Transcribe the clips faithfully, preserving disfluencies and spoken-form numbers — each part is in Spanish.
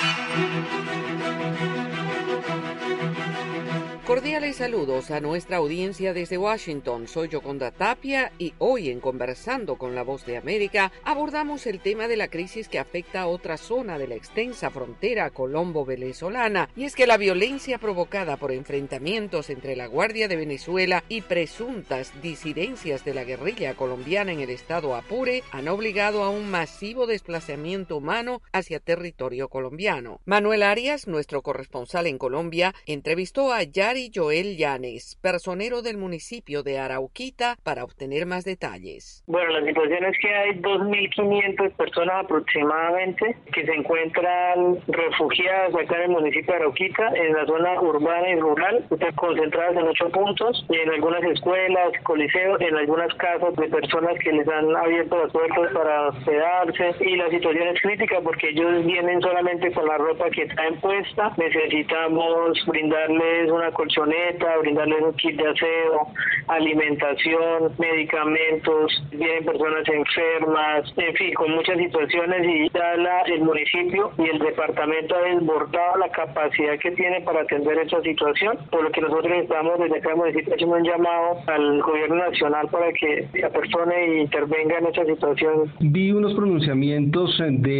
Cordiales saludos a nuestra audiencia desde Washington. Soy Yoconda Tapia y hoy en Conversando con la Voz de América abordamos el tema de la crisis que afecta a otra zona de la extensa frontera colombo-venezolana, y es que la violencia provocada por enfrentamientos entre la Guardia de Venezuela y presuntas disidencias de la guerrilla colombiana en el estado Apure han obligado a un masivo desplazamiento humano hacia territorio colombiano. Manuel Arias, nuestro corresponsal en Colombia, entrevistó a Yari Joel Llanes, personero del municipio de Arauquita, para obtener más detalles. Bueno, la situación es que hay dos mil quinientas personas aproximadamente que se encuentran refugiadas acá en el municipio de Arauquita, en la zona urbana y rural, están concentradas en ocho puntos, y en algunas escuelas, coliseos, en algunas casas de personas que les han abierto las puertas para hospedarse, y la situación es crítica porque ellos vienen solamente con la ropa que traen puesta. Necesitamos brindarles una colchoneta, brindarles un kit de aseo, alimentación, medicamentos, vienen personas enfermas, en fin, con muchas situaciones, y ya la, el municipio y el departamento ha desbordado la capacidad que tiene para atender esa situación, por lo que nosotros estamos desde acá en el municipio haciendo un llamado al gobierno nacional para que se apersone e intervenga en esa situación. Vi unos pronunciamientos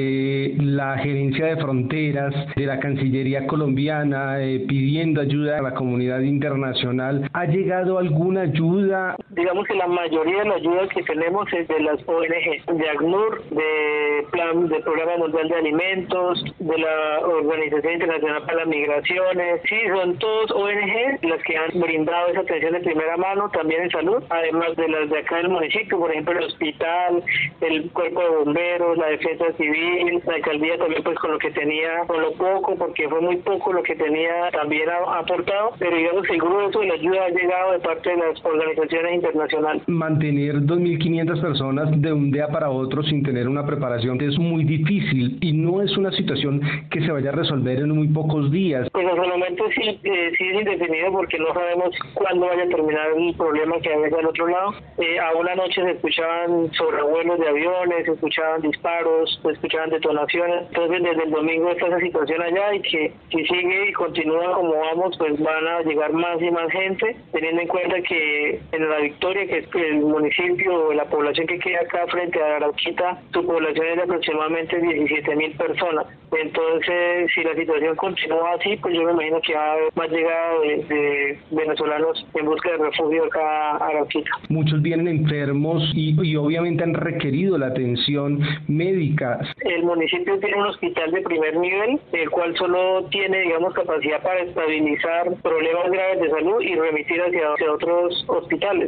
de la gerencia de fronteras, de la Cancillería colombiana, eh, pidiendo ayuda a la comunidad internacional. ¿Ha llegado alguna ayuda? Digamos que la mayoría de la ayuda que tenemos es de las O N G, de ACNUR, de Plan, del Programa Mundial de Alimentos, de la Organización Internacional para las Migraciones. Sí, son todos O N G las que han brindado esa atención de primera mano, también en salud, además de las de acá del municipio, por ejemplo el hospital, el cuerpo de bomberos, la defensa civil, la alcaldía también, pues con lo que tenía, con lo poco, porque fue muy poco lo que tenía, también ha aportado, pero digamos que el grueso de la ayuda ha llegado de parte de las organizaciones internacionales. Mantener dos mil quinientas personas de un día para otro sin tener una preparación es muy difícil, y no es una situación que se vaya a resolver en muy pocos días. Pues hasta el momento sí, eh, sí es indefinido, porque no sabemos cuándo vaya a terminar el problema que hay al otro lado. Eh, a una noche se escuchaban sobrevuelos de aviones, se escuchaban disparos, se escuchaban detonaciones. Entonces desde el domingo está esa situación allá, y que si sigue y continúa como vamos, pues van a llegar más y más gente, teniendo en cuenta que en La Victoria, que es el municipio, la población que queda acá frente a Arauquita, su población es de aproximadamente diecisiete mil personas. Entonces, si la situación continúa así, pues yo me imagino que va a haber más llegada de, de venezolanos en busca de refugio acá a Arauquita. Muchos vienen enfermos y, y obviamente han requerido la atención médica. El municipio tiene un hospital de primer nivel, el cual solo tiene, digamos, capacidad para estabilizar problemas graves de salud y remitir hacia, hacia otros hospitales.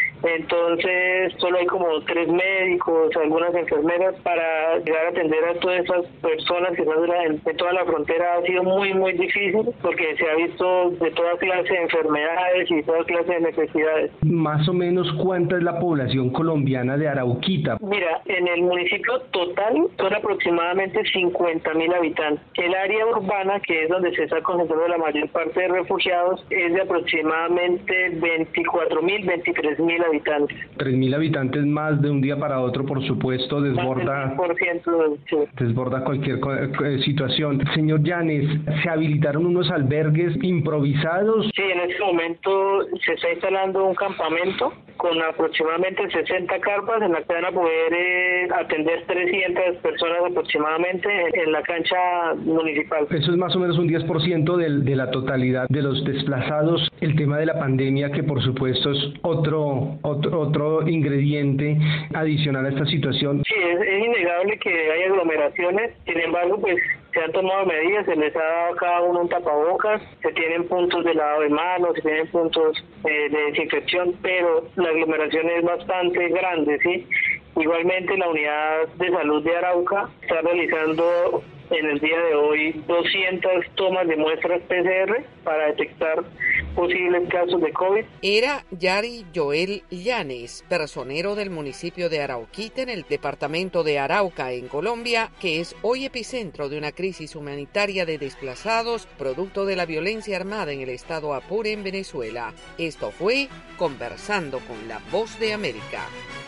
Entonces solo hay como tres médicos, algunas enfermeras para llegar a atender a todas esas personas que están en, en toda la frontera. Ha sido muy muy difícil porque se ha visto de toda clase de enfermedades y toda clase de necesidades. Más o menos, ¿cuánta es la población colombiana de Arauquita? Mira, en el municipio total son aproximadamente cincuenta mil habitantes. El área urbana, que es donde se está concentrando la mayor parte de refugiados, es de aproximadamente veinticuatro mil, veintitrés mil habitantes. tres mil habitantes más de un día para otro, por supuesto, desborda, por ciento, sí. desborda cualquier eh, situación. Señor Llanes, ¿se habilitaron unos albergues improvisados? Sí, en este momento se está instalando un campamento con aproximadamente sesenta carpas en la que van a poder eh, atender trescientas personas aproximadamente en, en la cancha municipal. Eso es más o menos un diez por ciento de, de la totalidad de los desplazados. El tema de la pandemia, que por supuesto es otro otro, otro ingrediente adicional a esta situación. Sí, es, es innegable que hay aglomeraciones, sin embargo, pues se han tomado medidas, se les ha dado a cada uno un tapabocas, se tienen puntos de lavado de manos, se tienen puntos eh, de desinfección, pero la aglomeración es bastante grande, ¿sí? Igualmente la unidad de salud de Arauca está realizando en el día de hoy doscientas tomas de muestras P C R para detectar posibles casos de COVID. Era Yari Joel Llanes, personero del municipio de Arauquita en el departamento de Arauca, en Colombia, que es hoy epicentro de una crisis humanitaria de desplazados producto de la violencia armada en el estado Apure, en Venezuela. Esto fue Conversando con la Voz de América.